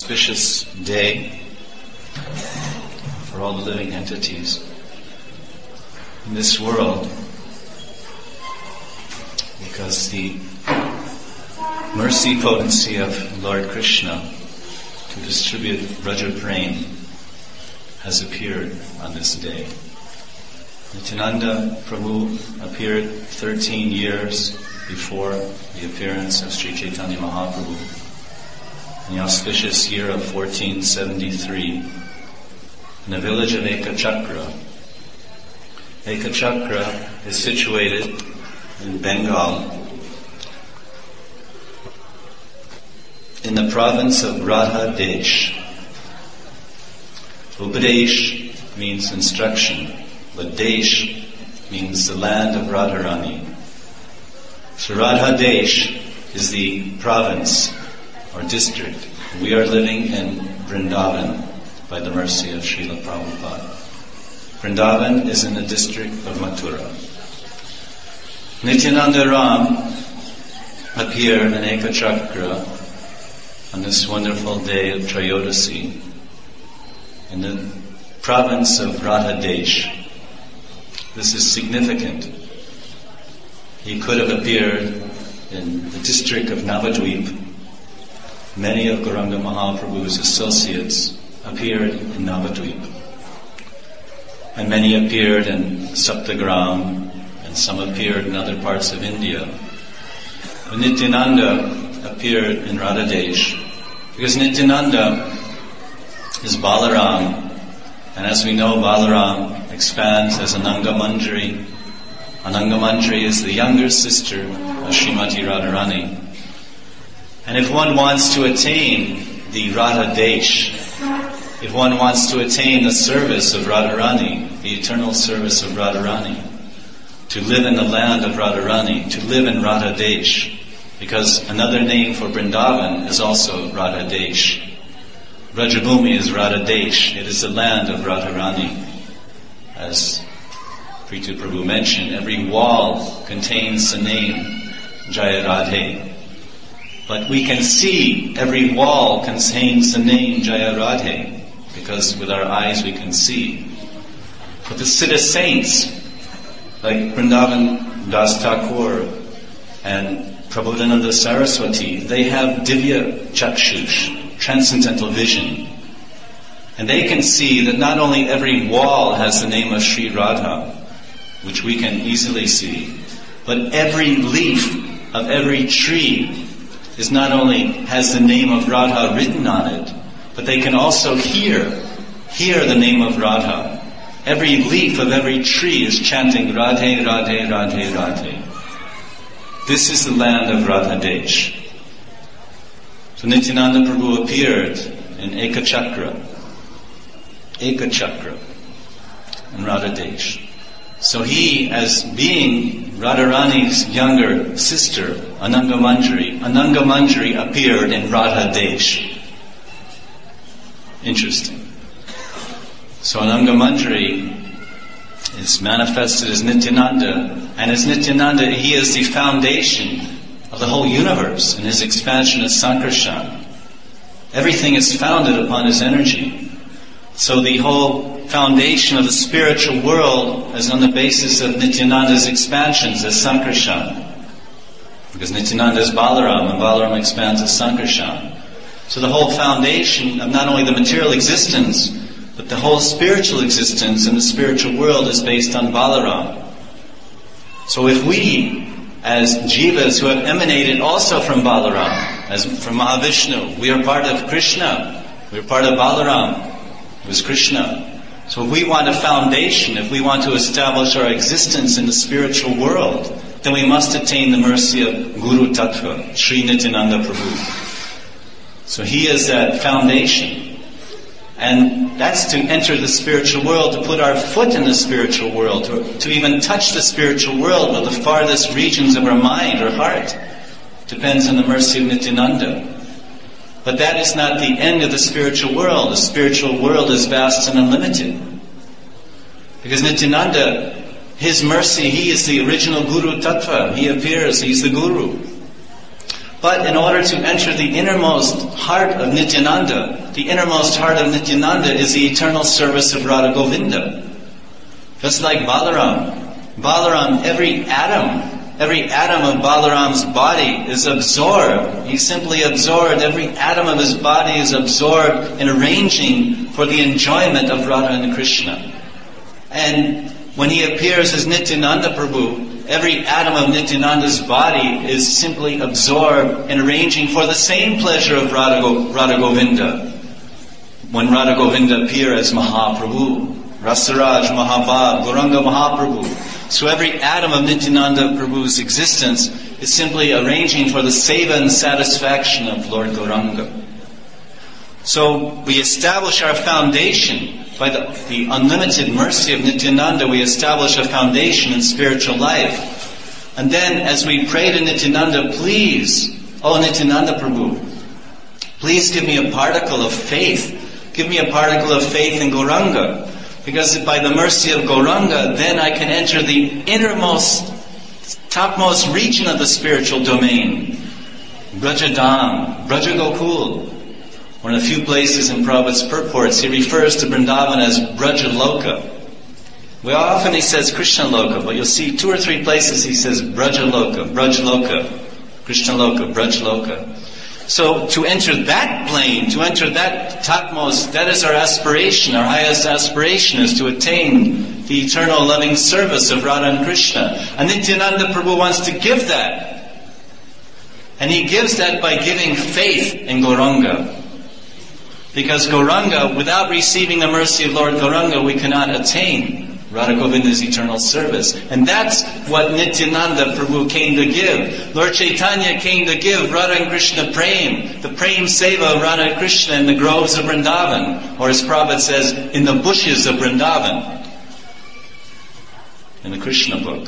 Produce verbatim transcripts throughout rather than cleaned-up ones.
Auspicious day for all the living entities in this world, because the mercy potency of Lord Krishna to distribute Vraja Prem has appeared on this day. Nityananda Prabhu appeared thirteen years before the appearance of Sri Chaitanya Mahaprabhu in the auspicious year of fourteen seventy-three in the village of Ekachakra. Ekachakra is situated in Bengal, in the province of Radha Desh. Upadesh means instruction, but Desh means the land of Radharani. So Radha Desh is the province or district. We are living in Vrindavan by the mercy of Srila Prabhupada. Vrindavan is in the district of Mathura. Nityananda Ram appeared in Ekachakra on this wonderful day of Trayodasi in the province of Radha Desh. This is significant. He could have appeared in the district of Navadvip. Many of Gauranga Mahaprabhu's associates appeared in Navadvip. And many appeared in Saptagram, and some appeared in other parts of India. But Nityananda appeared in Radha Desh, because Nityananda is Balaram, and as we know, Balaram expands as Ananga Manjari. Ananga Manjari is the younger sister of Srimati Radharani. And if one wants to attain the Radha Desh, if one wants to attain the service of Radharani, the eternal service of Radharani, to live in the land of Radharani, to live in Radha Desh, because another name for Vrindavan is also Radha Desh. Vrajabhumi is Radha Desh. It is the land of Radharani. As Prithu Prabhu mentioned, every wall contains the name Jaya Radhe. But we can see every wall contains the name Jaya Radhe, because with our eyes we can see. But the Siddha saints, like Vrindavan Das Thakur and Prabodhananda Saraswati, they have Divya Chakshush, transcendental vision. And they can see that not only every wall has the name of Sri Radha, which we can easily see, but every leaf of every tree is not only has the name of Radha written on it, but they can also hear, hear the name of Radha. Every leaf of every tree is chanting Radhe, Radhe, Radhe, Radhe. This is the land of Radha Desh. So Nityananda Prabhu appeared in Ekachakra, Ekachakra, in Radha Desh. So he, as being Radharani's younger sister, Ananga Manjari, Ananga Manjari appeared in Radha Desh. Interesting. So Ananga Manjari is manifested as Nityananda, and as Nityananda, he is the foundation of the whole universe in his expansion as Sankarshan. Everything is founded upon his energy. So the whole foundation of the spiritual world is on the basis of Nityananda's expansions as Sankarshan. Because Nityananda is Balaram, and Balaram expands as Sankarshan. So the whole foundation of not only the material existence, but the whole spiritual existence in the spiritual world is based on Balaram. So if we, as jivas who have emanated also from Balaram, as from Mahavishnu, we are part of Krishna, we are part of Balaram, who is Krishna. So if we want a foundation, if we want to establish our existence in the spiritual world, then we must attain the mercy of Guru Tattva, Sri Nityananda Prabhu. So he is that foundation. And that's to enter the spiritual world, to put our foot in the spiritual world, to, to even touch the spiritual world with the farthest regions of our mind or heart. Depends on the mercy of Nityananda. But that is not the end of the spiritual world. The spiritual world is vast and unlimited. Because Nityananda, his mercy, he is the original Guru Tattva. He appears, he's the Guru. But in order to enter the innermost heart of Nityananda, the innermost heart of Nityananda is the eternal service of Radha Govinda. Just like Balaram. Balaram, every atom, every atom of Balaram's body is absorbed. He's simply absorbed. Every atom of his body is absorbed in arranging for the enjoyment of Radha and Krishna. And when he appears as Nityananda Prabhu, every atom of Nityananda's body is simply absorbed in arranging for the same pleasure of Radha, Go- Radha Govinda. When Radha Govinda appear as Mahaprabhu, Rasaraj, Mahabhav, Gauranga Mahaprabhu. So every atom of Nityananda Prabhu's existence is simply arranging for the seva and satisfaction of Lord Gauranga. So we establish our foundation by the, the unlimited mercy of Nityananda. We establish a foundation in spiritual life. And then as we pray to Nityananda, please, oh Nityananda Prabhu, please give me a particle of faith. Give me a particle of faith in Gauranga. Because by the mercy of Gauranga, then I can enter the innermost, topmost region of the spiritual domain. Brajadam, Braja Gokul. One of the few places in Prabhupada's purports, he refers to Vrindavan as Brajaloka. Well, often he says Krishna Loka, but you'll see two or three places he says Brajaloka, Brajloka, Krishna Loka, Brajloka. So to enter that plane, to enter that topmost, that is our aspiration. Our highest aspiration is to attain the eternal loving service of Radha and Krishna. And Nityananda Prabhu wants to give that. And he gives that by giving faith in Gauranga. Because Gauranga, without receiving the mercy of Lord Gauranga, we cannot attain Radha Govinda's eternal service. And that's what Nityananda Prabhu came to give. Lord Chaitanya came to give Radha and Krishna Prem, the Prem Seva of Radha and Krishna in the groves of Vrindavan, or as Prabhupada says, in the bushes of Vrindavan, in the Krishna book.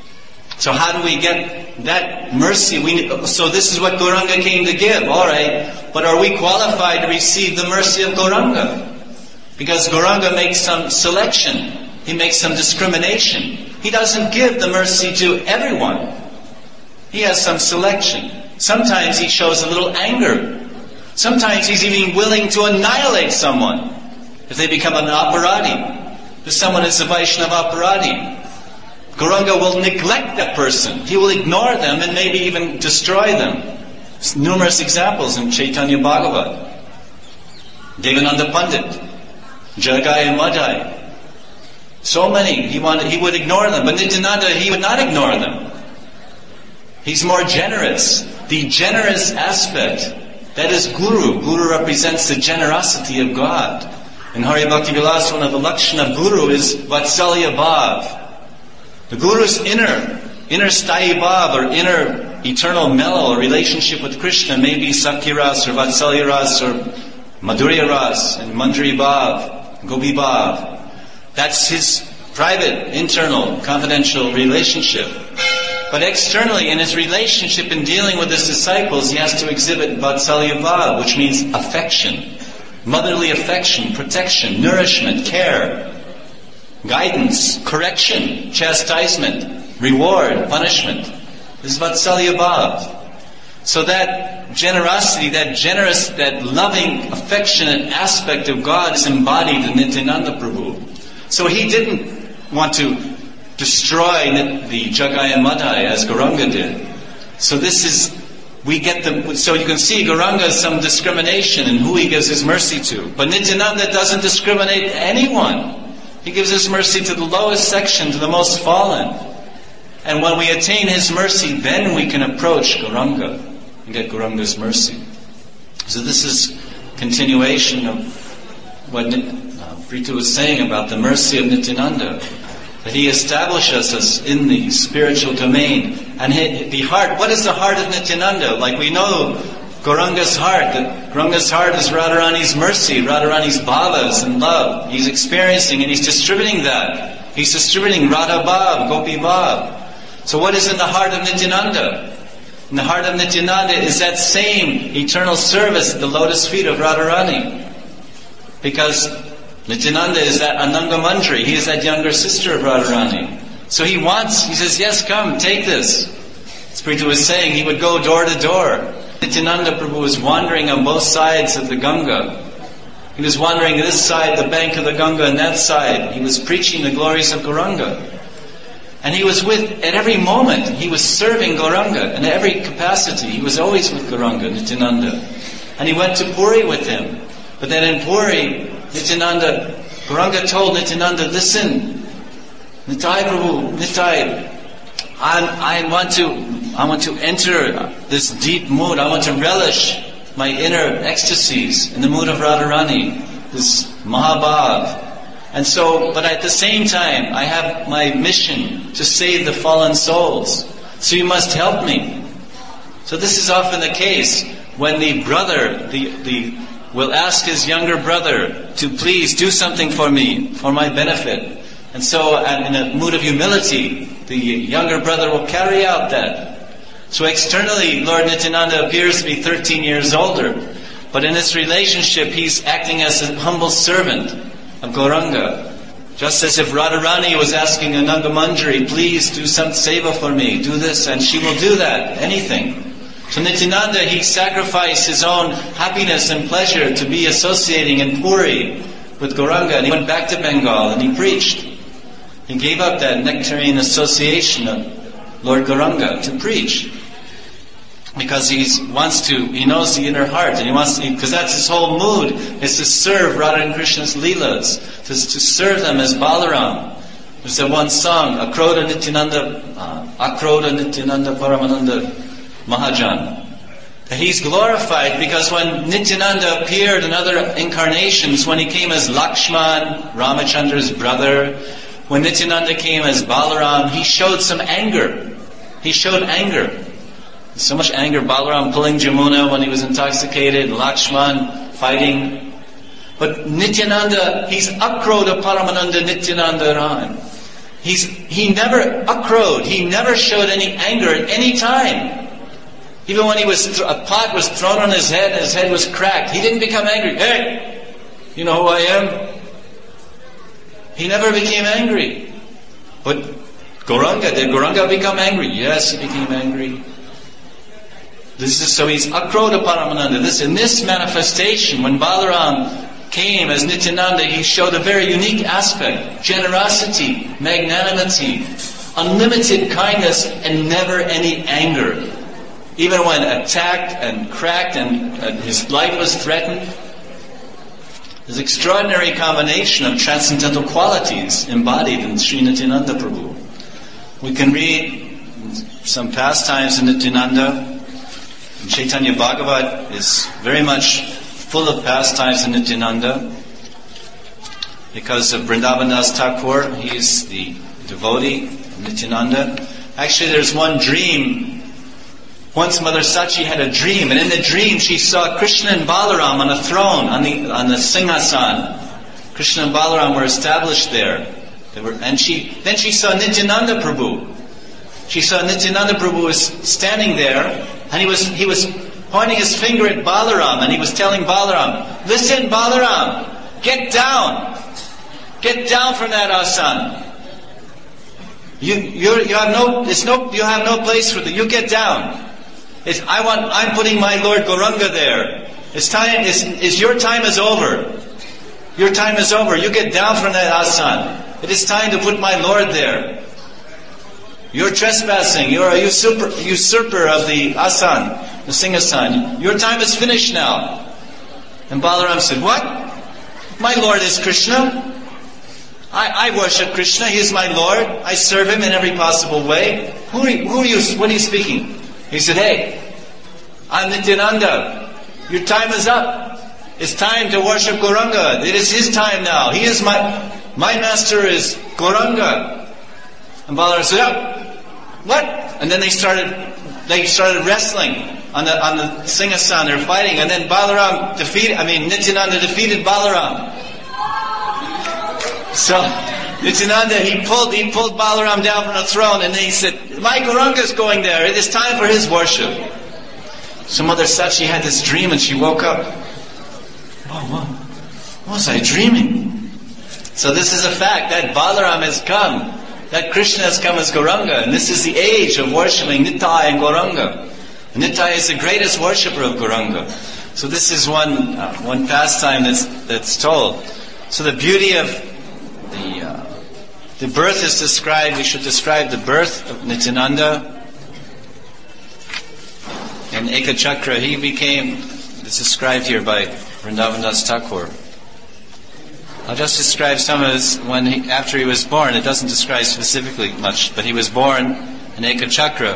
So how do we get that mercy? We, so this is what Gauranga came to give, alright, but are we qualified to receive the mercy of Gauranga? Because Gauranga makes some selection. He makes some discrimination. He doesn't give the mercy to everyone. He has some selection. Sometimes he shows a little anger. Sometimes he's even willing to annihilate someone if they become an aparadi. If someone is a Vaishnava aparadi, Gauranga will neglect that person. He will ignore them and maybe even destroy them. There's numerous examples in Chaitanya Bhagavat. Devananda Pandit, Jagai and Madhai. So many, he wanted, he would ignore them. But Nityananda, he would not ignore them. He's more generous. The generous aspect, that is Guru. Guru represents the generosity of God. In Hari Bhakti Vilas, one of the lakshana of Guru is Vatsalya Bhav. The Guru's inner, inner Sthayi Bhav, or inner eternal mellow relationship with Krishna may be Sakya Ras, or Vatsalya Ras, or Madhurya Ras, and Manjari Bhav, Gopi Bhav. That's his private, internal, confidential relationship. But externally, in his relationship in dealing with his disciples, he has to exhibit Vatsalya Bhav, which means affection. Motherly affection, protection, nourishment, care, guidance, correction, chastisement, reward, punishment. This is Vatsalya Bhav. So that generosity, that generous, that loving, affectionate aspect of God is embodied in Nityananda Prabhu. So he didn't want to destroy the Jagai and Madhai as Gauranga did. So this is, we get the, so you can see Gauranga has some discrimination in who he gives his mercy to. But Nityananda doesn't discriminate anyone. He gives his mercy to the lowest section, to the most fallen. And when we attain his mercy, then we can approach Gauranga and get Gauranga's mercy. So this is continuation of what Prithu was saying about the mercy of Nityananda, that he establishes us in the spiritual domain. And the heart, what is the heart of Nityananda? Like we know Gauranga's heart, that Gauranga's heart is Radharani's mercy, Radharani's bhavas and love. He's experiencing and he's distributing that. He's distributing Radha Bhav, Gopi Bhav. So what is in the heart of Nityananda? In the heart of Nityananda is that same eternal service at the lotus feet of Radharani. Because Nityananda is that Ananga Manjari. He is that younger sister of Radharani. So he wants, he says, yes, come, take this. As Prithu was saying, he would go door to door. Nityananda Prabhu was wandering on both sides of the Ganga. He was wandering this side, the bank of the Ganga, and that side. He was preaching the glories of Gauranga. And he was with, at every moment, he was serving Gauranga. In every capacity, he was always with Gauranga, Nityananda. And he went to Puri with him. But then in Puri, Nityananda, Gauranga told Nityananda, listen, Nitai Prabhu, Nitai, I, I want to, I want to enter this deep mood. I want to relish my inner ecstasies in the mood of Radharani, this Mahabhav. And so, but at the same time, I have my mission to save the fallen souls. So you must help me. So this is often the case when the brother, the, the will ask his younger brother to please do something for me, for my benefit. And so, in a mood of humility, the younger brother will carry out that. So externally, Lord Nityananda appears to be thirteen years older, but in this relationship, he's acting as a humble servant of Gauranga. Just as if Radharani was asking Ananga Manjari, please do some seva for me, do this, and she will do that, anything. So Nityananda, he sacrificed his own happiness and pleasure to be associating in Puri with Gauranga, and he went back to Bengal and he preached. He gave up that nectarian association of Lord Gauranga to preach. Because he wants to, he knows the inner heart, and he wants to, because that's his whole mood, is to serve Radha and Krishna's Leelas, to, to serve them as Balaram. There's that one song, Akroda Nityananda, uh, Akroda Nityananda Paramananda Mahajan. That he's glorified because when Nityananda appeared in other incarnations, when he came as Lakshman, Ramachandra's brother, when Nityananda came as Balaram, he showed some anger. He showed anger. So much anger, Balaram pulling Jamuna when he was intoxicated, Lakshman fighting. But Nityananda, he's Akroda Paramananda Nityananda Ram. He's, he never Akrod, he never showed any anger at any time. Even when he was th- a pot was thrown on his head and his head was cracked, he didn't become angry. Hey, you know who I am? He never became angry. But Gauranga, did Gauranga become angry? Yes, he became angry. This is so he's Akroda Paramananda. This in this manifestation, when Balaram came as Nityananda, he showed a very unique aspect: generosity, magnanimity, unlimited kindness, and never any anger. Even when attacked and cracked and uh, his life was threatened. This extraordinary combination of transcendental qualities embodied in Sri Nityananda Prabhu. We can read some pastimes in Nityananda. Chaitanya Bhagavat is very much full of pastimes in Nityananda because of Vrindavan Das Thakur. He is the devotee of Nityananda. Actually, there's one dream. Once Mother Sachi had a dream, and in the dream she saw Krishna and Balaram on a throne, on the on the Singhasan. Krishna and Balaram were established there. They were, and she then she saw Nityananda Prabhu. She saw Nityananda Prabhu was standing there, and he was he was pointing his finger at Balaram, and he was telling Balaram, "Listen, Balaram, get down, get down from that asan. You you you have no it's no you have no place for that. You get down. It's, I want I'm putting my Lord Gauranga there. It's time. It's, it's your time is over. Your time is over. You get down from that asan. It is time to put my Lord there. You're trespassing. You're a usurper, usurper of the asan, the Singhasan. Your time is finished now." And Balaram said, "What? My Lord is Krishna. I, I worship Krishna. He is my Lord. I serve Him in every possible way. Who are you, who are you, what are you speaking?" He said, "Hey, I'm Nityananda. Your time is up. It's time to worship Gauranga. It is his time now. He is my, my master is Gauranga." And Balaram said, "Oh, what?" And then they started, they started wrestling on the on the Singhasan. They're fighting, and then Balaram defeated. I mean, Nityananda defeated Balaram. So Nityananda, he pulled he pulled Balaram down from the throne, and then he said, "My Gauranga is going there. It is time for his worship." So Mother Sachi had this dream, and she woke up. Oh, what? What was I dreaming? So this is a fact that Balaram has come. That Krishna has come as Gauranga, and this is the age of worshipping Nitai and Gauranga. Nitai is the greatest worshipper of Gauranga. So this is one uh, one pastime that's that's told. So the beauty of the uh, the birth is described. We should describe the birth of Nityananda and Ekachakra. He became. It's described here by Vrindavan Das Thakur. I'll just describe some of his when he, after he was born. It doesn't describe specifically much, but he was born in Ekachakra.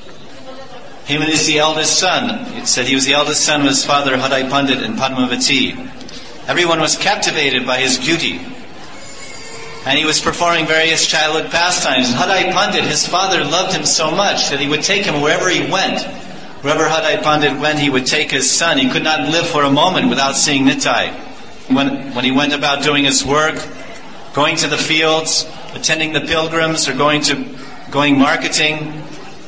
He was the eldest son. It said he was the eldest son of his father Hadai Pandit and Padmavati. Everyone was captivated by his beauty. And he was performing various childhood pastimes. And Hadai Pandit, his father, loved him so much that he would take him wherever he went. Wherever Hadai Pandit went, he would take his son. He could not live for a moment without seeing Nitai. When, when he went about doing his work, going to the fields, attending the pilgrims, or going to going marketing,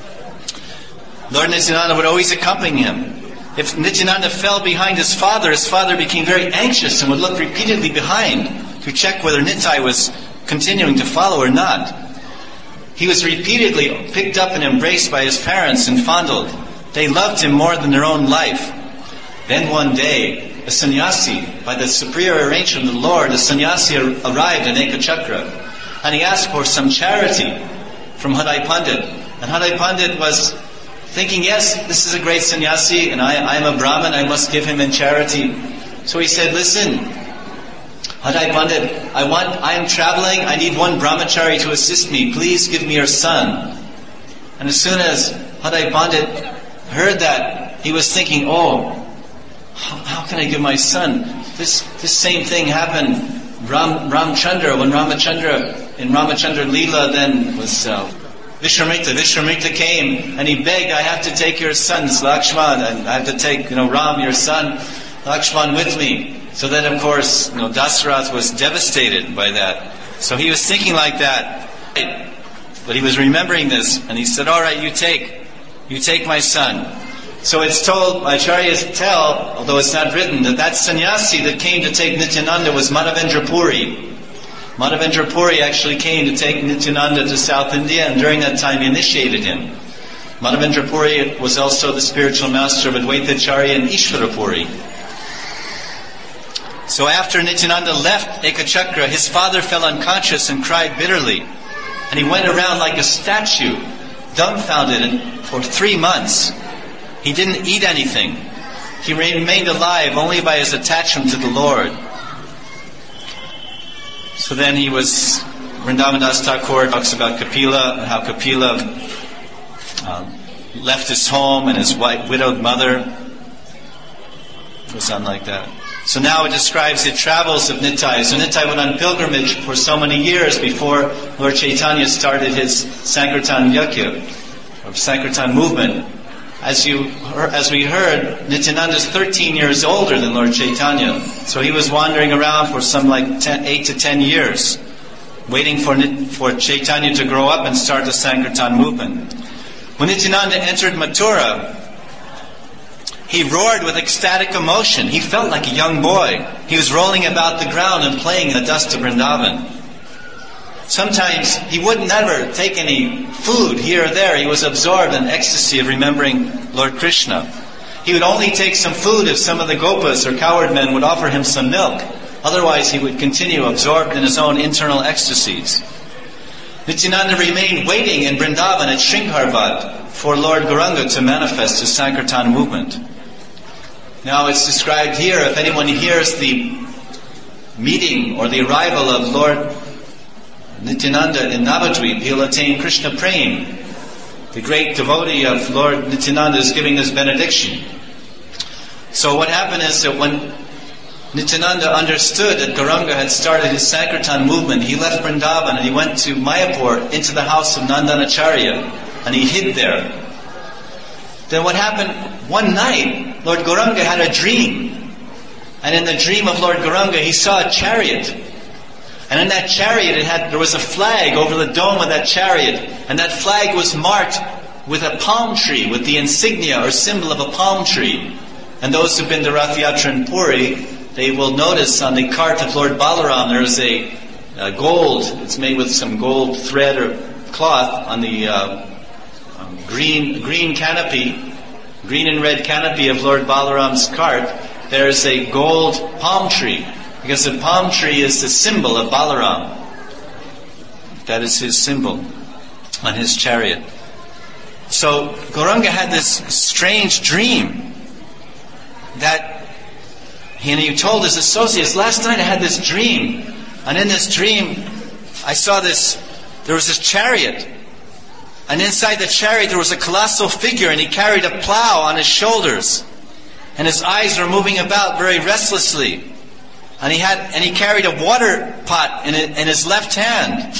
Lord Nityananda would always accompany him. If Nityananda fell behind his father, his father became very anxious and would look repeatedly behind to check whether Nitai was continuing to follow or not. He was repeatedly picked up and embraced by his parents and fondled. They loved him more than their own life. Then one day, a sannyasi, by the superior arrangement of the Lord, a sannyasi arrived in Ekachakra, and he asked for some charity from Hadai Pandit. And Hadai Pandit was thinking, yes, this is a great sannyasi, and I, I am a Brahmin, I must give him in charity. So he said, listen, Hadai Pandit, I want, I am traveling, I need one brahmachari to assist me, please give me your son. And as soon as Hadai Pandit heard that, he was thinking, oh, how, how can I give my son? This this same thing happened Ram, Ramchandra, when Ramachandra, in Ramachandra Leela then was uh, Vishwamitra. Vishwamitra came and he begged, I have to take your sons, Lakshman, and I have to take, you know, Ram, your son, Lakshman with me. So then, of course, you know, Dasarath was devastated by that. So he was thinking like that. But he was remembering this, and he said, all right, you take, you take my son. So it's told, Acharyas tell, although it's not written, that that sannyasi that came to take Nityananda was Madhavendra Puri. Madhavendra Puri actually came to take Nityananda to South India, and during that time he initiated him. Madhavendra Puri was also the spiritual master of Advaita Acharya and Ishvara Puri. So after Nityananda left Ekachakra, his father fell unconscious and cried bitterly. And he went around like a statue, dumbfounded, for three months. He didn't eat anything. He remained alive only by his attachment to the Lord. So then he was, Vrindavan Das Thakur talks about Kapila, and how Kapila uh, left his home and his wife, widowed mother. It goes on like that. So now it describes the travels of Nitai. So Nitai went on pilgrimage for so many years before Lord Chaitanya started his Sankirtan Yakya, or Sankirtan movement. As you, as we heard, Nityananda is thirteen years older than Lord Chaitanya. So he was wandering around for some like ten, eight to ten years, waiting for, for Chaitanya to grow up and start the Sankirtan movement. When Nityananda entered Mathura, he roared with ecstatic emotion. He felt like a young boy. He was rolling about the ground and playing in the dust of Vrindavan. Sometimes he would never take any food here or there. He was absorbed in ecstasy of remembering Lord Krishna. He would only take some food if some of the gopas or cowherd men would offer him some milk. Otherwise he would continue absorbed in his own internal ecstasies. Nityananda remained waiting in Vrindavan at Shringharvat for Lord Gauranga to manifest his Sankirtan movement. Now it's described here, if anyone hears the meeting or the arrival of Lord Nityananda in Navadvip, he'll attain Krishna Prem. The great devotee of Lord Nityananda is giving this benediction. So what happened is that when Nityananda understood that Gauranga had started his Sankirtan movement, he left Vrindavan and he went to Mayapur into the house of Nandanacharya, and he hid there. Then what happened, one night, Lord Gauranga had a dream. And in the dream of Lord Gauranga, he saw a chariot. And in that chariot, it had there was a flag over the dome of that chariot. And that flag was marked with a palm tree, with the insignia or symbol of a palm tree. And those who've been to Rath Yatra in Puri, they will notice on the cart of Lord Balaram, there is a, a gold, it's made with some gold thread or cloth on the uh, um, green green canopy. green and red canopy of Lord Balaram's cart, there is a gold palm tree, because the palm tree is the symbol of Balaram. That is his symbol on his chariot. So Gauranga had this strange dream that he, and he told his associates, last night I had this dream, and in this dream I saw this, there was this chariot, and inside the chariot there was a colossal figure, and he carried a plow on his shoulders, and his eyes were moving about very restlessly, and he had and he carried a water pot in, it, in his left hand,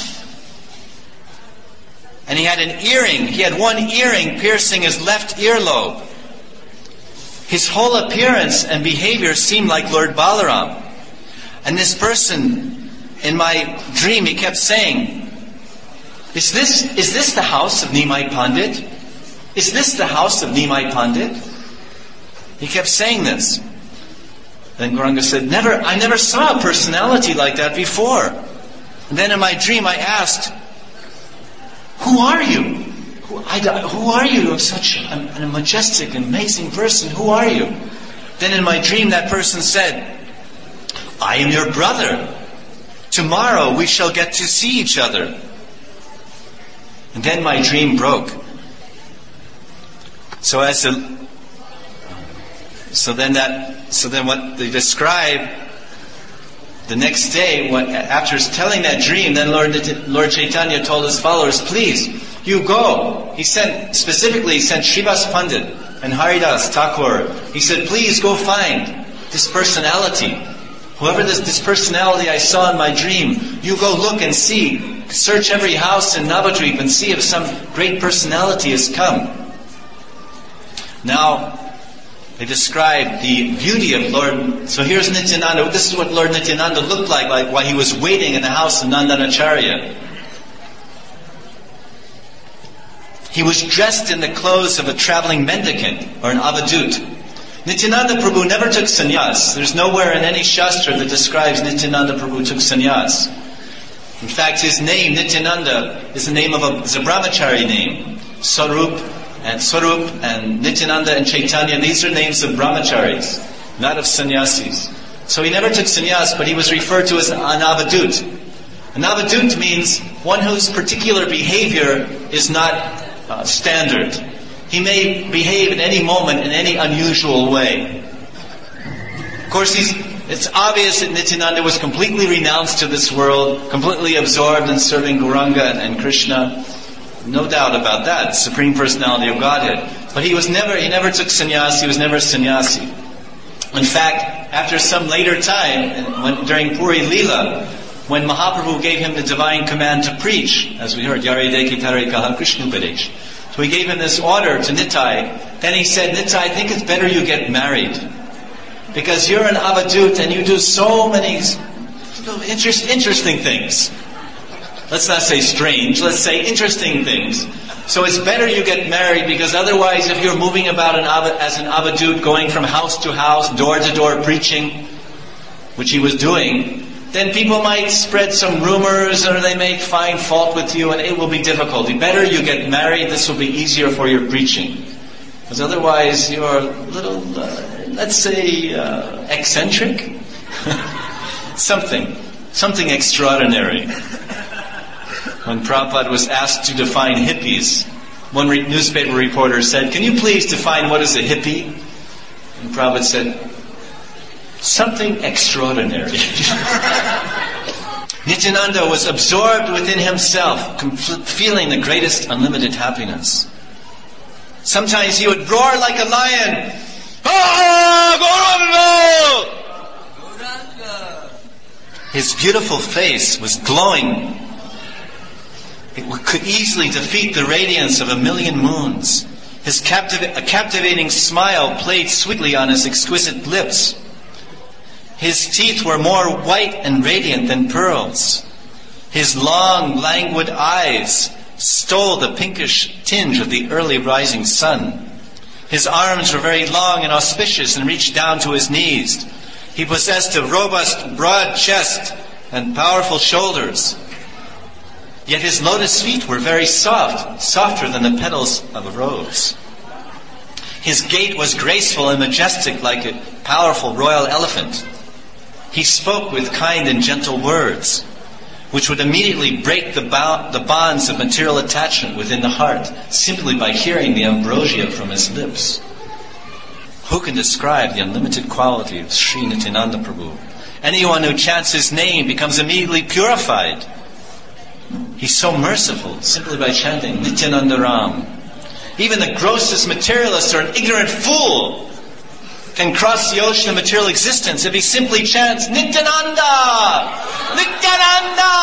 and he had an earring. He had one earring piercing his left earlobe. His whole appearance and behavior seemed like Lord Balaram. And this person, in my dream, he kept saying, Is this is this the house of Nimai Pandit? Is this the house of Nimai Pandit? He kept saying this. Then Gauranga said, Never, I never saw a personality like that before. And then in my dream I asked, Who are you? Who, I, who are you? You're such a, a majestic, amazing person. Who are you? Then in my dream that person said, I am your brother. Tomorrow we shall get to see each other. And then my dream broke. So as the, so then that, so then what they describe, the next day, when, after telling that dream, then Lord, Lord Chaitanya told his followers, please, you go. He sent, specifically, he sent Srivas Pandit and Haridas Thakur. He said, please go find this personality. Whoever this, this personality I saw in my dream, you go look and see. Search every house in Navadvip and see if some great personality has come. Now, they describe the beauty of Lord... So here's Nityananda. This is what Lord Nityananda looked like, like while he was waiting in the house of Nandanacharya. He was dressed in the clothes of a traveling mendicant or an avadut. Nityananda Prabhu never took sannyas. There's nowhere in any shastra that describes Nityananda Prabhu took sannyas. In fact, his name, Nityananda, is the name of a, is a brahmachari name. Sarup and Sarup and Nityananda and Chaitanya, these are names of brahmacharis, not of sannyasis. So he never took sannyas, but he was referred to as an avadut. An avadut means one whose particular behavior is not uh, standard. He may behave in any moment in any unusual way. Of course, he's, it's obvious that Nityananda was completely renounced to this world, completely absorbed in serving Gauranga and Krishna. No doubt about that, Supreme Personality of Godhead. But he was never, he never took sannyas, he was never sannyasi. In fact, after some later time, when, during Puri Leela, when Mahaprabhu gave him the divine command to preach, as we heard, Yare Deki Tare Kaha Krishna Upadesh. So he gave him this order to Nitai. Then he said, Nitai, I think it's better you get married. Because you're an avadut and you do so many interest, interesting things. Let's not say strange, let's say interesting things. So it's better you get married, because otherwise if you're moving about an ava, as an avadut, going from house to house, door to door preaching, which he was doing, then people might spread some rumors or they may find fault with you and it will be difficult. Better you get married, this will be easier for your preaching. Because otherwise you're a little, uh, let's say, uh, eccentric. something, something extraordinary. When Prabhupada was asked to define hippies, one re- newspaper reporter said, can you please define what is a hippie? And Prabhupada said, something extraordinary. Nityananda was absorbed within himself, compl- feeling the greatest unlimited happiness. Sometimes he would roar like a lion. Ah, Gauranga! His beautiful face was glowing. It could easily defeat the radiance of a million moons. His captiv- a captivating smile played sweetly on his exquisite lips. His teeth were more white and radiant than pearls. His long, languid eyes stole the pinkish tinge of the early rising sun. His arms were very long and auspicious and reached down to his knees. He possessed a robust, broad chest and powerful shoulders. Yet his lotus feet were very soft, softer than the petals of a rose. His gait was graceful and majestic like a powerful royal elephant. He spoke with kind and gentle words, which would immediately break the, bo- the bonds of material attachment within the heart, simply by hearing the ambrosia from his lips. Who can describe the unlimited quality of Sri Nityananda Prabhu? Anyone who chants his name becomes immediately purified. He's so merciful, simply by chanting Nityananda Ram. Even the grossest materialist or an ignorant fool can cross the ocean of material existence if he simply chants Nityananda! Nityananda!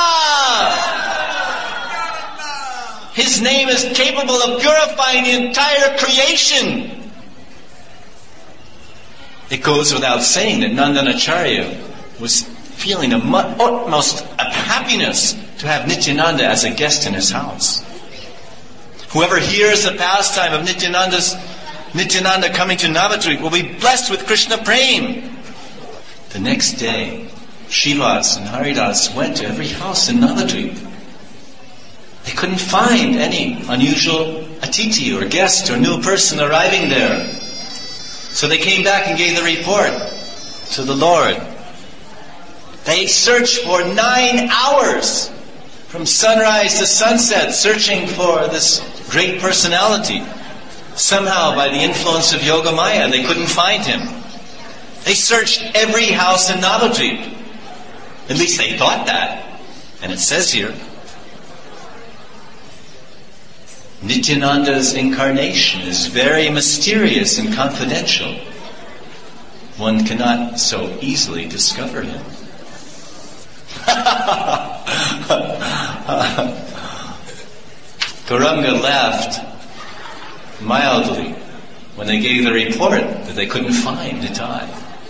His name is capable of purifying the entire creation. It goes without saying that Nandanacharya was feeling the utmost of happiness to have Nityananda as a guest in his house. Whoever hears the pastime of Nityananda's Nityananda coming to Navadvip will be blessed with Krishna Prem. The next day, Srivas and Haridas went to every house in Navadvip. They couldn't find any unusual atiti or guest or new person arriving there. So they came back and gave the report to the Lord. They searched for nine hours from sunrise to sunset, searching for this great personality. Somehow, by the influence of Yoga Maya, they couldn't find him. They searched every house in Navadvip. At least they thought that. And it says here, Nityananda's incarnation is very mysterious and confidential. One cannot so easily discover him. Gauranga laughed mildly when they gave the report that they couldn't find Nitai.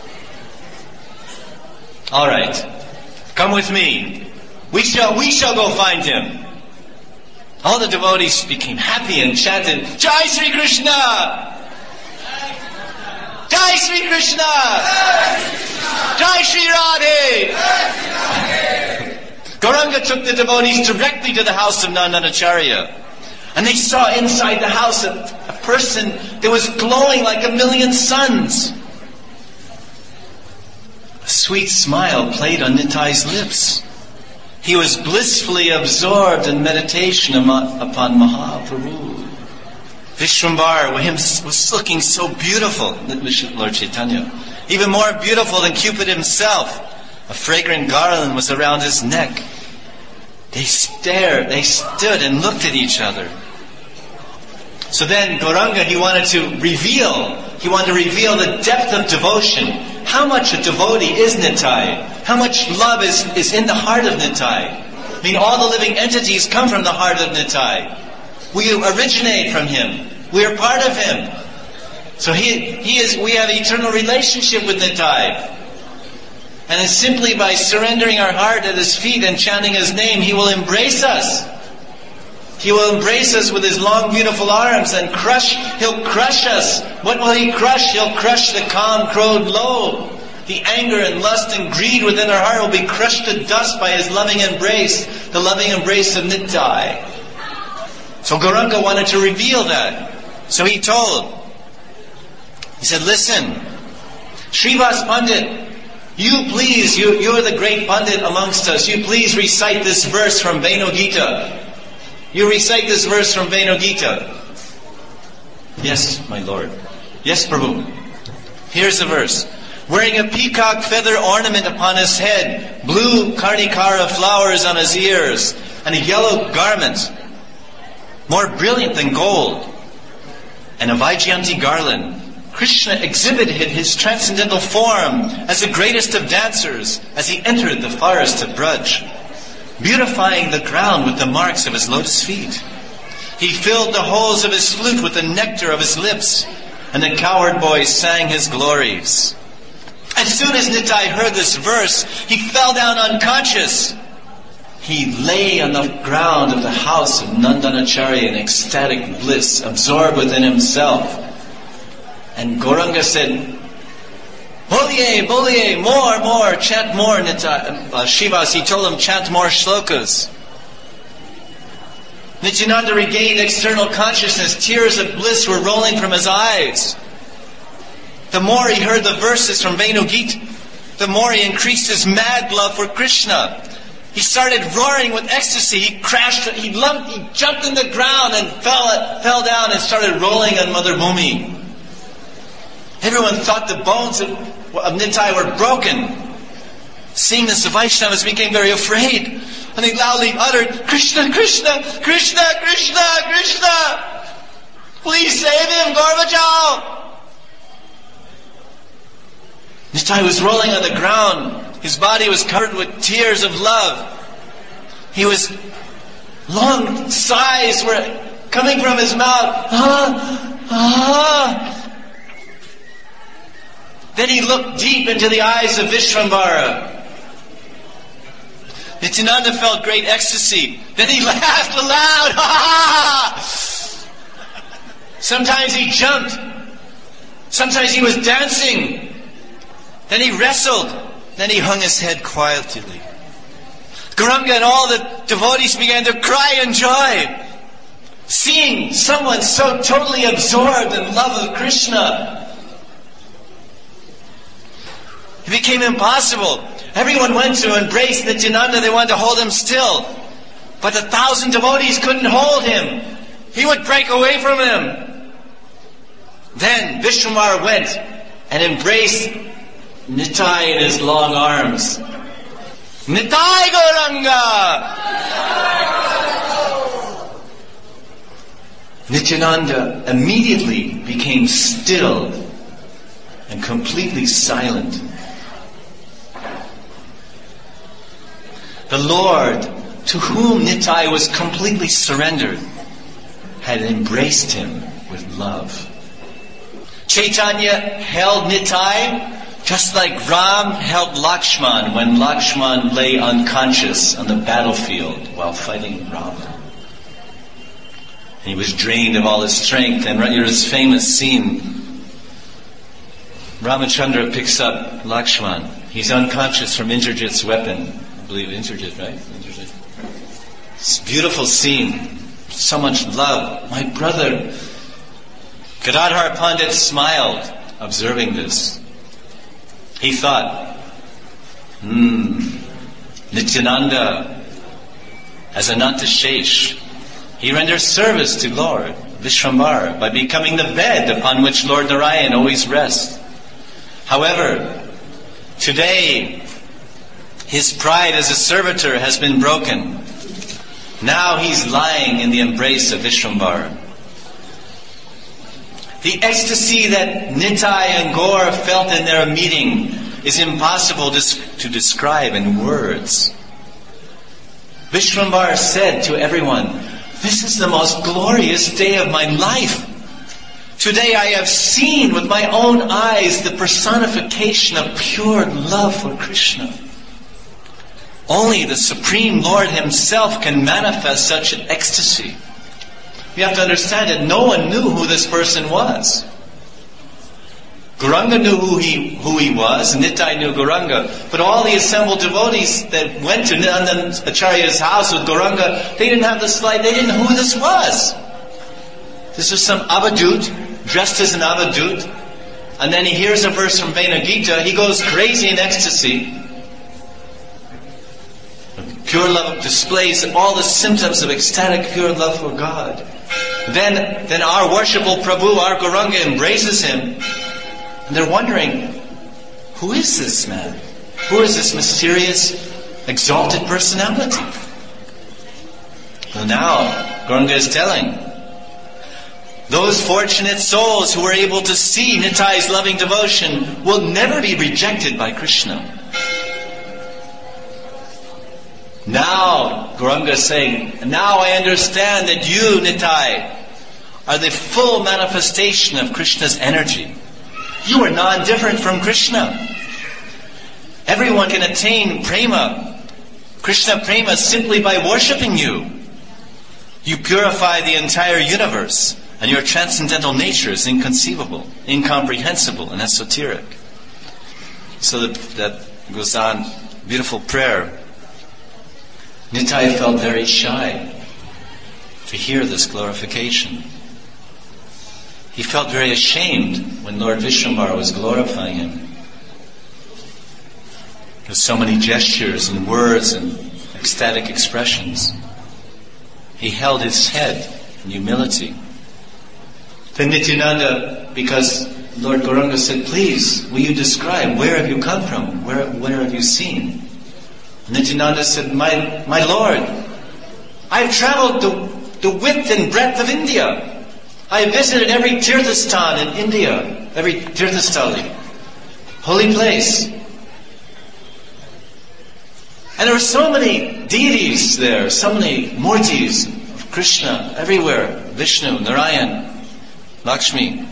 All right, come with me. We shall, we shall go find him. All the devotees became happy and chanted, Jai Sri Krishna! Jai Sri Krishna! Jai Sri Radhe! Gauranga took the devotees directly to the house of Nandanacharya. And they saw inside the house a, a person that was glowing like a million suns. A sweet smile played on Nitai's lips. He was blissfully absorbed in meditation upon Mahaprabhu. Vishwambar was looking so beautiful, Lord Chaitanya, even more beautiful than Cupid himself. A fragrant garland was around his neck. They stared, they stood and looked at each other. So then Gauranga, he wanted to reveal, he wanted to reveal the depth of devotion. How much a devotee is Nitai? How much love is, is in the heart of Nitai? I mean, all the living entities come from the heart of Nitai. We originate from him. We are part of him. So he, he is. we have an eternal relationship with Nitai. And it's simply by surrendering our heart at his feet and chanting his name, he will embrace us. He will embrace us with his long, beautiful arms and crush, he'll crush us. What will he crush? He'll crush the calm, crowed low. The anger and lust and greed within our heart will be crushed to dust by his loving embrace, the loving embrace of Nitai. So Gauranga wanted to reveal that. So he told, he said, listen, Srivas Pandit, you please, you, you are the great Pandit amongst us, you please recite this verse from Venu Gita. You recite this verse from Venu Gita. Yes, my Lord. Yes, Prabhu. Here's the verse. Wearing a peacock feather ornament upon his head, blue karnikara flowers on his ears, and a yellow garment, more brilliant than gold, and a Vaijayanti garland, Krishna exhibited his transcendental form as the greatest of dancers as he entered the forest of Braj, beautifying the ground with the marks of his lotus feet. He filled the holes of his flute with the nectar of his lips, and the cowherd boys sang his glories. As soon as Nitai heard this verse, he fell down unconscious. He lay on the ground of the house of Nandanacharya in ecstatic bliss, absorbed within himself. And Gauranga said, Boliye, Boliye, more, more, chant more, Nitai. Uh, Srivas, he told him, chant more shlokas. Nityananda regained external consciousness. Tears of bliss were rolling from his eyes. the more he heard the verses from Venugita, the more he increased his mad love for Krishna. He started roaring with ecstasy. He crashed, he lumped, he jumped in the ground and fell, fell down and started rolling on Mother Bhumi. Everyone thought the bones of, of Nitai were broken. Seeing this, the Vaishnavas became very afraid. And they loudly uttered, Krishna, Krishna, Krishna, Krishna, Krishna. Please save him, Gaura Bachao. Nitai was rolling on the ground. His body was covered with tears of love. He was, long sighs were coming from his mouth. Ah, ah. Then he looked deep into the eyes of Vishvambara. Nityananda felt great ecstasy. Then he laughed aloud. Ha ha! Sometimes he jumped. Sometimes he was dancing. Then he wrestled. Then he hung his head quietly. Gauranga and all the devotees began to cry in joy, seeing someone so totally absorbed in love of Krishna. It became impossible. Everyone went to embrace Nityananda. They wanted to hold him still. But the thousand devotees couldn't hold him. He would break away from him. Then Vishwambar went and embraced Nitai in his long arms. Nitai Gauranga! Nityananda immediately became still and completely silent. The Lord, to whom Nitai was completely surrendered, had embraced him with love. Chaitanya held Nitai just like Ram held Lakshman when Lakshman lay unconscious on the battlefield while fighting Ravana. And he was drained of all his strength. And there's a famous scene. Ramachandra picks up Lakshman. He's unconscious from Indrajit's weapon. I believe Indrajit, right? Indrajit. It's a beautiful scene. So much love. My brother. Gadadhar Pandit smiled, observing this. He thought, hmm, Nityananda, as Ananta Shesh, he renders service to Lord Vishvambar by becoming the bed upon which Lord Narayan always rests. However, today, his pride as a servitor has been broken. Now he's lying in the embrace of Vishvambar. The ecstasy that Nitai and Gaur felt in their meeting is impossible to describe in words. Vishvambar said to everyone, "This is the most glorious day of my life. Today I have seen with my own eyes the personification of pure love for Krishna. Only the Supreme Lord Himself can manifest such an ecstasy." You have to understand that no one knew who this person was. Gauranga knew who he who he was, and Nitai knew Gauranga. But all the assembled devotees that went to Nandan Acharya's house with Gauranga, they didn't have the slight, they didn't know who this was. This was some avadut, dressed as an avadut. And then he hears a verse from Venugita, he goes crazy in ecstasy. Pure love displays all the symptoms of ecstatic pure love for God. Then, then our worshipful Prabhu, our Gauranga, embraces him. And they're wondering, who is this man? Who is this mysterious, exalted personality? Well, now, Gauranga is telling. Those fortunate souls who were able to see Nitai's loving devotion will never be rejected by Krishna. Now, Gauranga is saying, now I understand that you, Nitai, are the full manifestation of Krishna's energy. You are non-different from Krishna. Everyone can attain prema, Krishna prema, simply by worshipping you. You purify the entire universe, and your transcendental nature is inconceivable, incomprehensible, and esoteric. So that, that goes on, beautiful prayer. Nitai felt very shy to hear this glorification. he felt very ashamed when Lord Vishwambara was glorifying him. With so many gestures and words and ecstatic expressions. He held his head in humility. Then Nityananda, because Lord Gauranga said, please, will you describe, where have you come from? Where, where have you seen? Nityananda said, my, my Lord, I have traveled the, the width and breadth of India. I have visited every Tirthasthan in India, every Tirthastali, holy place. And there were so many deities there, so many murtis of Krishna everywhere. Vishnu, Narayan, Lakshmi.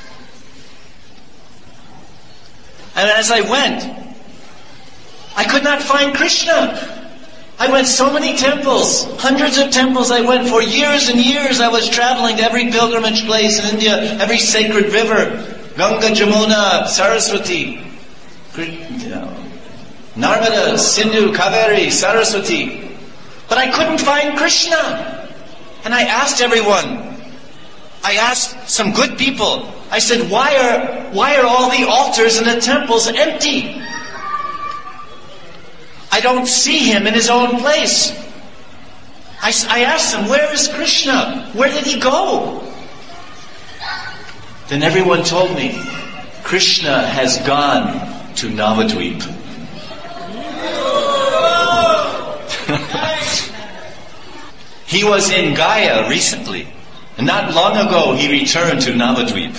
And as I went, I could not find Krishna. I went so many temples, hundreds of temples I went for years and years. I was traveling to every pilgrimage place in India, every sacred river, Ganga, Jamuna, Saraswati, Narmada, Sindhu, Kaveri, Saraswati. But I couldn't find Krishna. And I asked everyone. I asked some good people. I said, why are, why are all the altars in the temples empty? I don't see him in his own place. I, I asked him, where is Krishna? Where did he go? Then everyone told me, Krishna has gone to Navadvip. He was in Gaya recently, and not long ago he returned to Navadvip.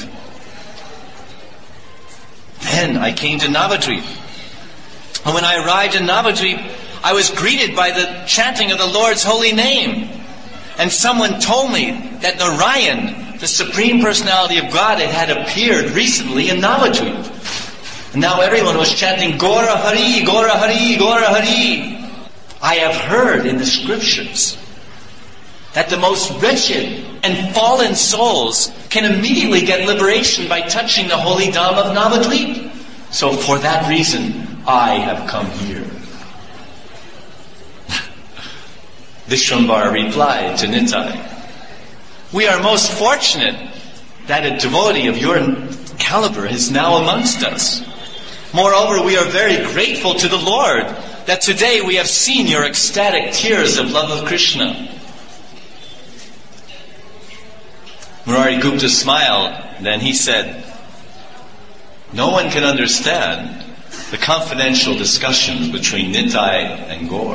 Then I came to Navadvip. And when I arrived in Navadvip, I was greeted by the chanting of the Lord's holy name. And someone told me that Narayan, the Supreme Personality of God, had appeared recently in Navadvip. And now everyone was chanting, Gaura Hari, Gaura Hari, Gaura Hari. I have heard in the scriptures that the most wretched and fallen souls can immediately get liberation by touching the holy Dham of Navadvip. So for that reason, I have come here. Vishwambara replied to Nitai, we are most fortunate that a devotee of your caliber is now amongst us. Moreover, we are very grateful to the Lord that today we have seen your ecstatic tears of love of Krishna. Murari Gupta smiled, then he said, no one can understand the confidential discussions between Nitai and Gaur.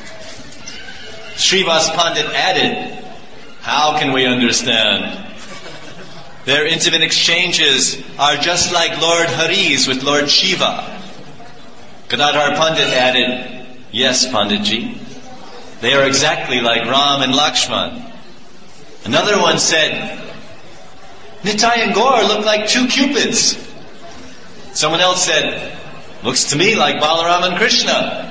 Srivas Pandit added, how can we understand? Their intimate exchanges are just like Lord Hari's with Lord Shiva. Gadadhar Pandit added, yes, Panditji, they are exactly like Ram and Lakshman. Another one said, Nitai and Gaur look like two cupids. Someone else said, looks to me like Balaram and Krishna.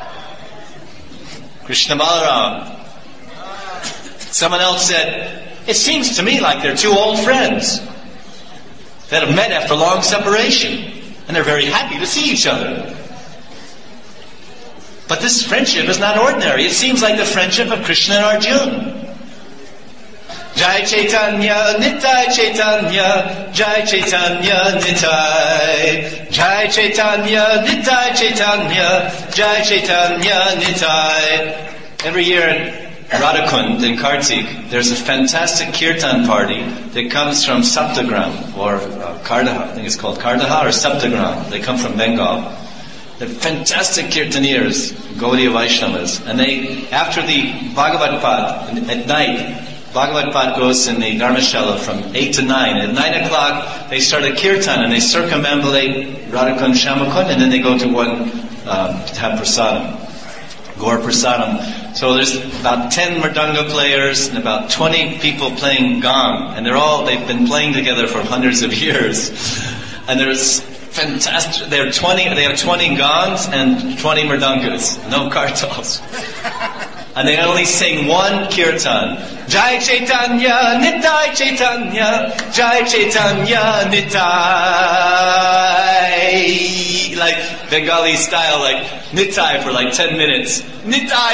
Krishna Balaram. Someone else said, it seems to me like they're two old friends that have met after long separation, and they're very happy to see each other. But this friendship is not ordinary. It seems like the friendship of Krishna and Arjuna. Jai Chaitanya, Nitai Chaitanya, Jai Chaitanya, Nitai. Jai Chaitanya, Nitai Chaitanya, Jai Chaitanya, Nitai. Every year in Radhakund in Kartik, there's a fantastic kirtan party that comes from Saptagram, or uh, Kardaha, I think it's called Kardaha or Saptagram. They come from Bengal. They're fantastic kirtaniers, Gaudiya Vaishnavas. And they, after the Bhagavad Path, at night, Bhagavad Path goes in the Dharmashala from eight to nine. At nine o'clock, they start a kirtan and they circumambulate Radhakund Shamakund, and then they go to one uh, to have prasadam, Gaur prasadam. So there's about ten mridanga players and about twenty people playing gong, and they're all, they've been playing together for hundreds of years. And there's fantastic, they're twenty, they have twenty gongs and twenty mridangas, no kartals. And they only sing one kirtan. Jai Chaitanya, Nitai Chaitanya, Jai Chaitanya, Nitai. Like Bengali style, like Nitai for like ten minutes.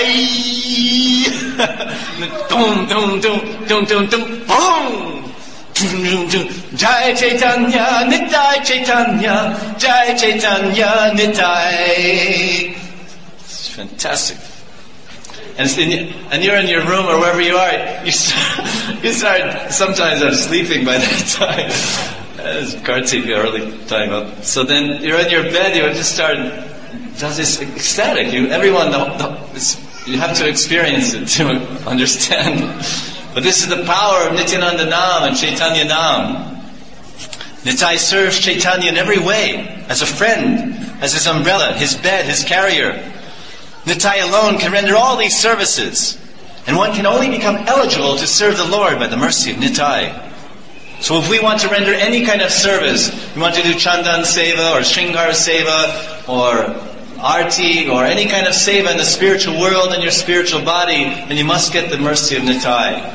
Nitai! Dum, dum, dum, dum, dum, dum, boom! Jai Chaitanya, Nitai Chaitanya, Jai Chaitanya, Nitai. It's fantastic. And, it's in, and you're in your room or wherever you are, you start, you start sometimes I'm sleeping by that time. It's Kartik, early time up. So then you're in your bed, you just start, does this ecstatic. You, everyone, the, the, you have to experience it to understand. But this is the power of Nityananda Nam and Chaitanya Nam. Nitai serves Chaitanya in every way, as a friend, as his umbrella, his bed, his carrier. Nitai alone can render all these services, and one can only become eligible to serve the Lord by the mercy of Nitai. So if we want to render any kind of service, we want to do Chandan Seva or Shringar Seva or Arti or any kind of Seva in the spiritual world and your spiritual body, then you must get the mercy of Nitai.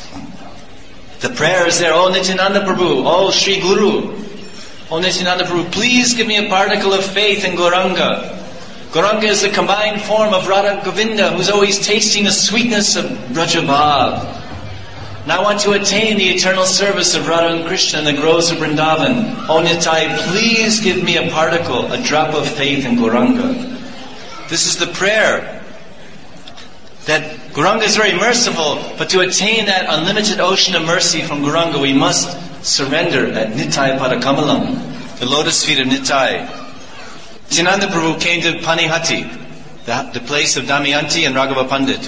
The prayer is there, Oh Nityananda Prabhu, Oh Sri Guru, Oh Nityananda Prabhu, please give me a particle of faith in Gauranga. Gauranga is the combined form of Radha Govinda, who's always tasting the sweetness of Brajabhav. And I want to attain the eternal service of Radha and Krishna in the groves of Vrindavan. Oh Nitai, please give me a particle, a drop of faith in Gauranga. This is the prayer. That Gauranga is very merciful, but to attain that unlimited ocean of mercy from Gauranga, we must surrender at Nitai Padakamalam, the lotus feet of Nitai. Nityananda Prabhu came to Panihati, the, the place of Damayanti and Raghava Pandit,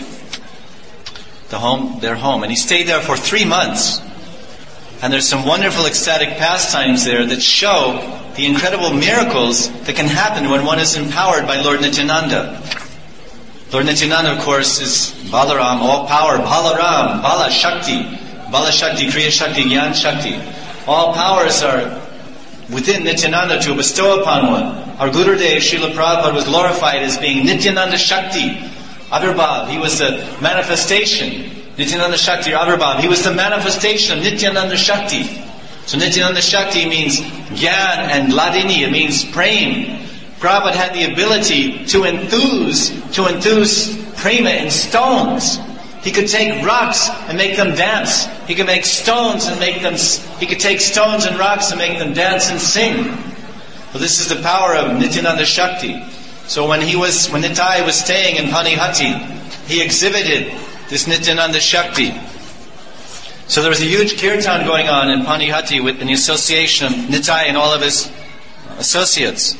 the home, their home, and he stayed there for three months. And there's some wonderful ecstatic pastimes there that show the incredible miracles that can happen when one is empowered by Lord Nityananda. Lord Nityananda, of course, is Balaram, all power, Balaram, Bala Shakti, Bala Shakti, Kriya Shakti, Gyan Shakti. All powers are within Nityananda to bestow upon one. Our Gurudev, Srila Prabhupada, was glorified as being Nityananda Shakti, Avirbhav. He was the manifestation. Nityananda Shakti or Avirbhav. He was the manifestation of Nityananda Shakti. So Nityananda Shakti means Gyan and Ladini. It means prema. Prabhupada had the ability to enthuse, to enthuse prema in stones. He could take rocks and make them dance. He could make stones and make them, he could take stones and rocks and make them dance and sing. Well, this is the power of Nityananda Shakti. So when he was, when Nitai was staying in Panihati, he exhibited this Nityananda Shakti. So there was a huge kirtan going on in Panihati with in the association of Nitai and all of his associates.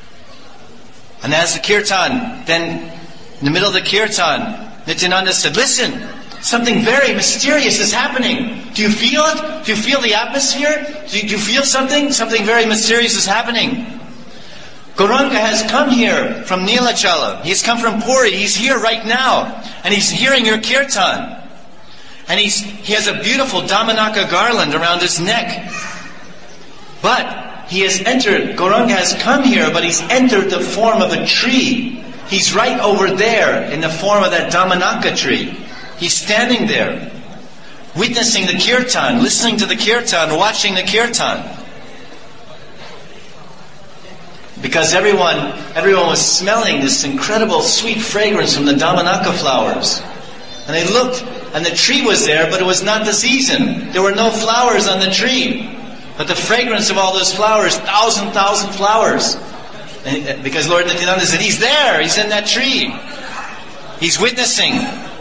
And as the kirtan, then in the middle of the kirtan, Nityananda said, listen, something very mysterious is happening. Do you feel it? Do you feel the atmosphere? Do you, do you feel something? Something very mysterious is happening. Gauranga has come here from Nilachala. He's come from Puri. He's here right now. And he's hearing your kirtan. And he's, he has a beautiful Damanaka garland around his neck. But he has entered, Gauranga has come here, but he's entered the form of a tree. He's right over there in the form of that Damanaka tree. He's standing there, witnessing the kirtan, listening to the kirtan, watching the kirtan. Because everyone, everyone was smelling this incredible sweet fragrance from the Damanaka flowers. And they looked, and the tree was there, but it was not the season. There were no flowers on the tree. But the fragrance of all those flowers, thousand, thousand flowers. And because Lord Nityananda said, He's there, He's in that tree. He's witnessing.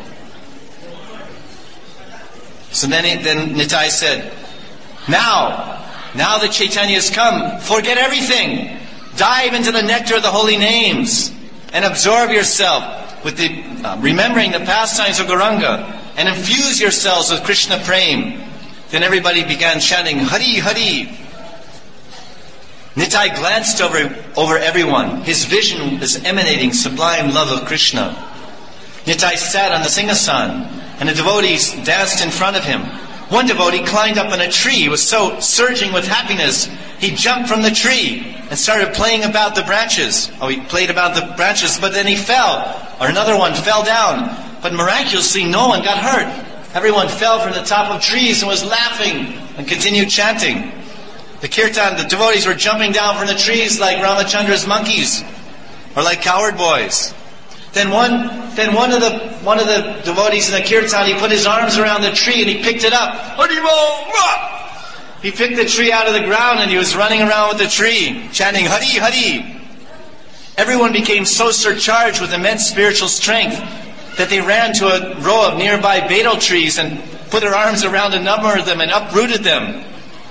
So then, he, then Nitai said, Now, now that Chaitanya has come, forget everything. Dive into the nectar of the holy names and absorb yourself with the uh, remembering the pastimes of Gauranga and infuse yourselves with Krishna Prem. Then everybody began chanting, Hari, Hari. Nitai glanced over, over everyone. His vision was emanating sublime love of Krishna. Nitai sat on the Singhasan, and the devotees danced in front of him. One devotee climbed up on a tree. He was so surging with happiness, he jumped from the tree and started playing about the branches. Oh, he played about the branches, but then he fell. Or another one fell down. But miraculously, no one got hurt. Everyone fell from the top of trees and was laughing and continued chanting. The kirtan, the devotees were jumping down from the trees like Ramachandra's monkeys, or like coward boys. Then one, then one of the one of the devotees in the kirtan, he put his arms around the tree and he picked it up. He picked the tree out of the ground and he was running around with the tree, chanting, Hari, Hari. Everyone became so surcharged with immense spiritual strength that they ran to a row of nearby betel trees and put their arms around a number of them and uprooted them.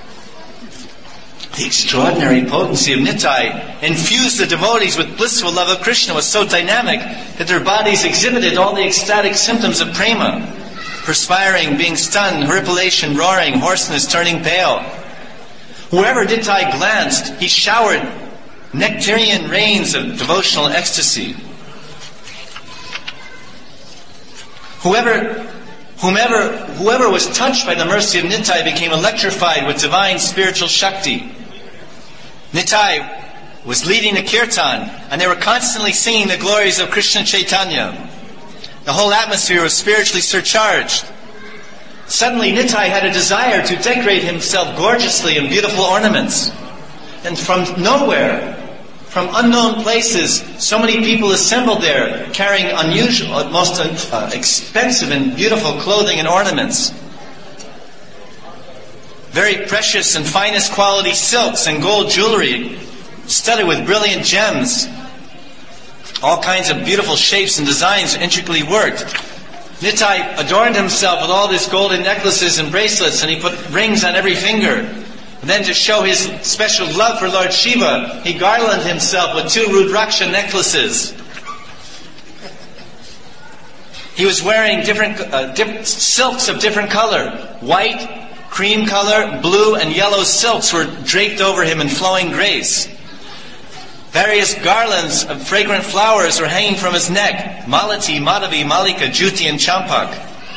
The extraordinary potency of Nitai infused the devotees with blissful love of Krishna was so dynamic that their bodies exhibited all the ecstatic symptoms of prema. Perspiring, being stunned, horripilation, roaring, hoarseness, turning pale. Wherever Nitai glanced, he showered nectarian rains of devotional ecstasy. Whoever, whomever, whoever was touched by the mercy of Nitai became electrified with divine spiritual Shakti. Nitai was leading the kirtan, and they were constantly singing the glories of Krishna Chaitanya. The whole atmosphere was spiritually surcharged. Suddenly Nitai had a desire to decorate himself gorgeously in beautiful ornaments. And from nowhere, from unknown places, so many people assembled there, carrying unusual, most uh, expensive and beautiful clothing and ornaments. Very precious and finest quality silks and gold jewelry, studded with brilliant gems. All kinds of beautiful shapes and designs intricately worked. Nitai adorned himself with all these golden necklaces and bracelets, and he put rings on every finger. And then to show his special love for Lord Shiva, he garlanded himself with two Rudraksha necklaces. He was wearing different uh, diff- silks of different color. White, cream color, blue, and yellow silks were draped over him in flowing grace. Various garlands of fragrant flowers were hanging from his neck. Malati, Madhavi, Malika, Juti, and Champak.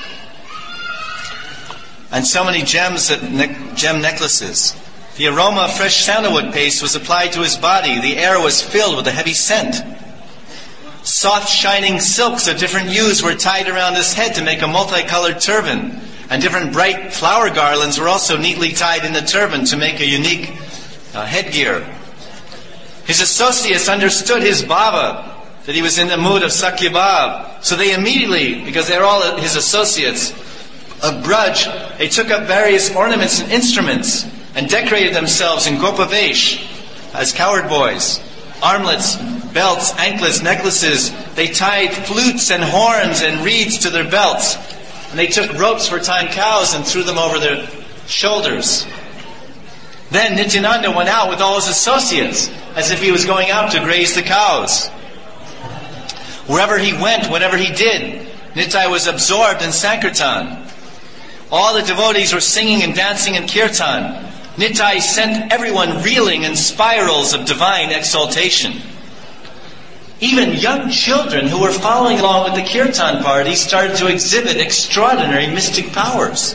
And so many gems, ne- gem necklaces. The aroma of fresh sandalwood paste was applied to his body. The air was filled with a heavy scent. Soft, shining silks of different hues were tied around his head to make a multicolored turban. And different bright flower garlands were also neatly tied in the turban to make a unique uh, headgear. His associates understood his bhava, that he was in the mood of Sakyabhav. So they immediately, because they're all his associates, of Braj, they took up various ornaments and instruments and decorated themselves in Gopavesh as cowherd boys. Armlets, belts, anklets, necklaces. They tied flutes and horns and reeds to their belts. And they took ropes for tying cows and threw them over their shoulders. Then Nityananda went out with all his associates, as if he was going out to graze the cows. Wherever he went, whatever he did, Nitai was absorbed in Sankirtan. All the devotees were singing and dancing in kirtan. Nitai sent everyone reeling in spirals of divine exaltation. Even young children who were following along with the kirtan party started to exhibit extraordinary mystic powers.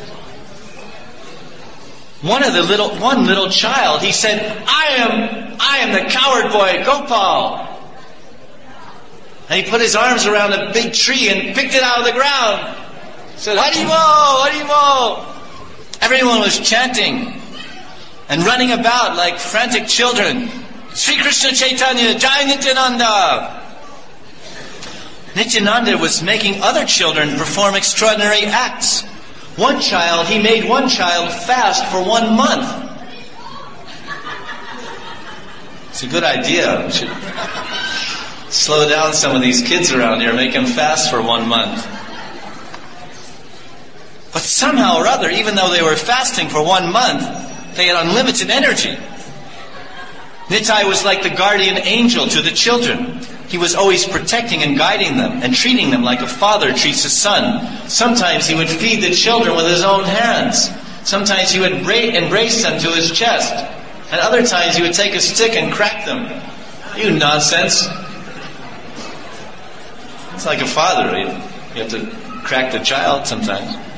One of the little, one little child, he said, I am, I am the cowherd boy, Gopal. And he put his arms around a big tree and picked it out of the ground. He said, Harimo, Harimo. Everyone was chanting and running about like frantic children. Sri Krishna Chaitanya, Jai Nityananda. Nityananda was making other children perform extraordinary acts. One child, he made one child fast for one month. It's a good idea. We should slow down some of these kids around here, make them fast for one month. But somehow or other, even though they were fasting for one month, they had unlimited energy. Nitai was like the guardian angel to the children. He was always protecting and guiding them and treating them like a father treats his son. Sometimes he would feed the children with his own hands. Sometimes he would embrace them to his chest. And other times he would take a stick and crack them. You nonsense. It's like a father. You have to crack the child sometimes.